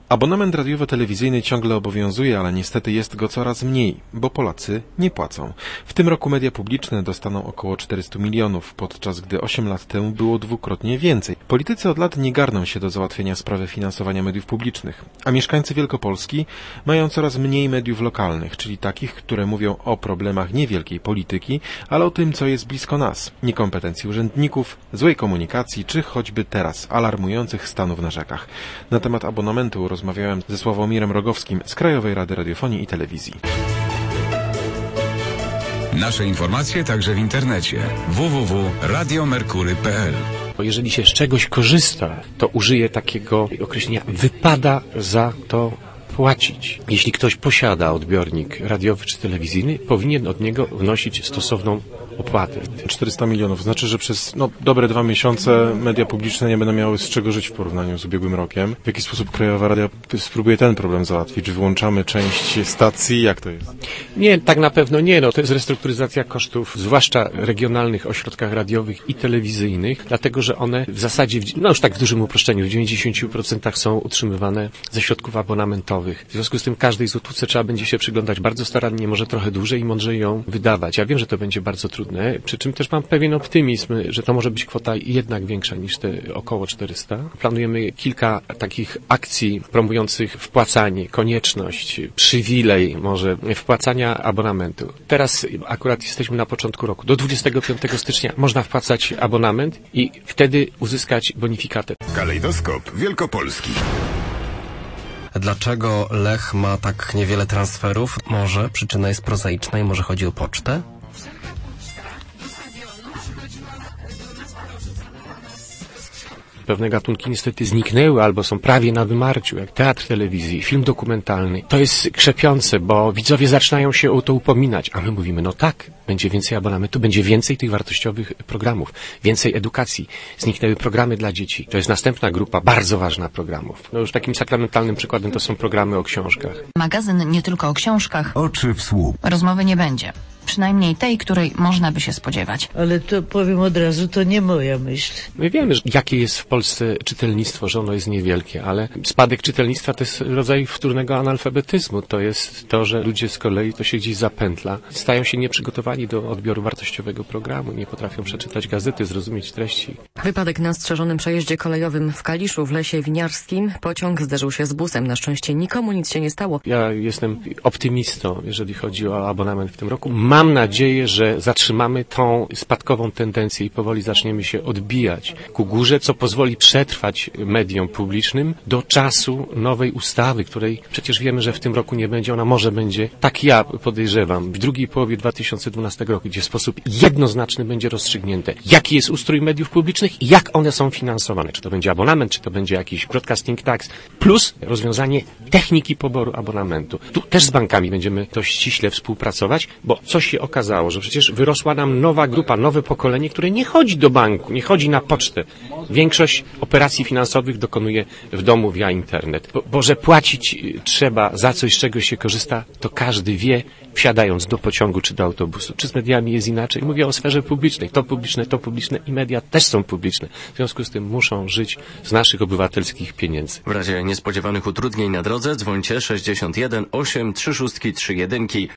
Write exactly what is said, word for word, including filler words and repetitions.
Abonament radiowo-telewizyjny ciągle obowiązuje, ale niestety jest go coraz mniej, bo Polacy nie płacą. W tym roku media publiczne dostaną około czterysta milionów, podczas gdy osiem lat temu było dwukrotnie więcej. Politycy od lat nie garną się do załatwienia sprawy finansowania mediów publicznych, a mieszkańcy Wielkopolski mają coraz mniej mediów lokalnych, czyli takich, które mówią o problemach niewielkiej polityki, ale o tym, co jest blisko nas, niekompetencji urzędników, złej komunikacji, czy choćby teraz alarmujących stanów na rzekach. Na temat abonamentu rozmawiałem ze Sławomirem Rogowskim z Krajowej Rady Radiofonii i Telewizji. Nasze informacje także w internecie w w w kropka radio merkury kropka p l. Jeżeli się z czegoś korzysta, to użyję takiego określenia: wypada za to płacić. Jeśli ktoś posiada odbiornik radiowy czy telewizyjny, powinien od niego wnosić stosowną opłatę. czterysta milionów, znaczy, że przez no, dobre dwa miesiące media publiczne nie będą miały z czego żyć w porównaniu z ubiegłym rokiem. W jaki sposób Krajowa Rada spróbuje ten problem załatwić? Czy wyłączamy część stacji? Jak to jest? Nie, tak na pewno nie. No, to jest restrukturyzacja kosztów, zwłaszcza regionalnych ośrodkach radiowych i telewizyjnych, dlatego że one w zasadzie, no już tak w dużym uproszczeniu, w dziewięćdziesięciu procentach są utrzymywane ze środków abonamentowych. W związku z tym każdej złotówce trzeba będzie się przyglądać bardzo starannie, może trochę dłużej i mądrzej ją wydawać. Ja wiem, że to będzie bardzo trudne, przy czym też mam pewien optymizm, że to może być kwota jednak większa niż te około czterysta. Planujemy kilka takich akcji promujących wpłacanie, konieczność, przywilej może wpłacania abonamentu. Teraz akurat jesteśmy na początku roku. Do dwudziestego piątego stycznia można wpłacać abonament i wtedy uzyskać bonifikatę. Kalejdoskop Wielkopolski. Dlaczego Lech ma tak niewiele transferów? Może przyczyna jest prozaiczna i może chodzi o pocztę? Pewne gatunki niestety zniknęły albo są prawie na wymarciu, jak teatr telewizji, film dokumentalny. To jest krzepiące, bo widzowie zaczynają się o to upominać, a my mówimy, no tak, będzie więcej abonamentu, będzie więcej tych wartościowych programów, więcej edukacji. Zniknęły programy dla dzieci. To jest następna grupa bardzo ważna programów. No już takim sakramentalnym przykładem to są programy o książkach. Magazyn nie tylko o książkach. Oczy w słup. Rozmowy nie będzie. Przynajmniej tej, której można by się spodziewać. Ale to powiem od razu, to nie moja myśl. My wiemy, że jakie jest w Polsce czytelnictwo, że ono jest niewielkie, ale spadek czytelnictwa to jest rodzaj wtórnego analfabetyzmu. To jest to, że ludzie z kolei to się gdzieś zapętla. Stają się nieprzygotowani do odbioru wartościowego programu, nie potrafią przeczytać gazety, zrozumieć treści. Wypadek na strzeżonym przejeździe kolejowym w Kaliszu w Lesie Winiarskim. Pociąg zderzył się z busem. Na szczęście nikomu nic się nie stało. Ja jestem optymistą, jeżeli chodzi o abonament w tym roku. Mam nadzieję, że zatrzymamy tą spadkową tendencję i powoli zaczniemy się odbijać ku górze, co pozwoli przetrwać mediom publicznym do czasu nowej ustawy, której przecież wiemy, że w tym roku nie będzie. Ona może będzie, tak ja podejrzewam, w drugiej połowie dwa tysiące dwunastego roku, gdzie w sposób jednoznaczny będzie rozstrzygnięte, jaki jest ustrój mediów publicznych i jak one są finansowane. Czy to będzie abonament, czy to będzie jakiś broadcasting tax, plus rozwiązanie techniki poboru abonamentu. Tu też z bankami będziemy dość ściśle współpracować, bo coś się okazało, że przecież wyrosła nam nowa grupa, nowe pokolenie, które nie chodzi do banku, nie chodzi na pocztę. Większość operacji finansowych dokonuje w domu via internet. Bo, bo że płacić trzeba za coś, z czego się korzysta, to każdy wie, wsiadając do pociągu czy do autobusu. Czy z mediami jest inaczej? Mówię o sferze publicznej. To publiczne, to publiczne i media też są publiczne. W związku z tym muszą żyć z naszych obywatelskich pieniędzy. W razie niespodziewanych utrudnień na drodze dzwońcie sześćdziesiąt jeden osiem trzy sześć trzy jeden.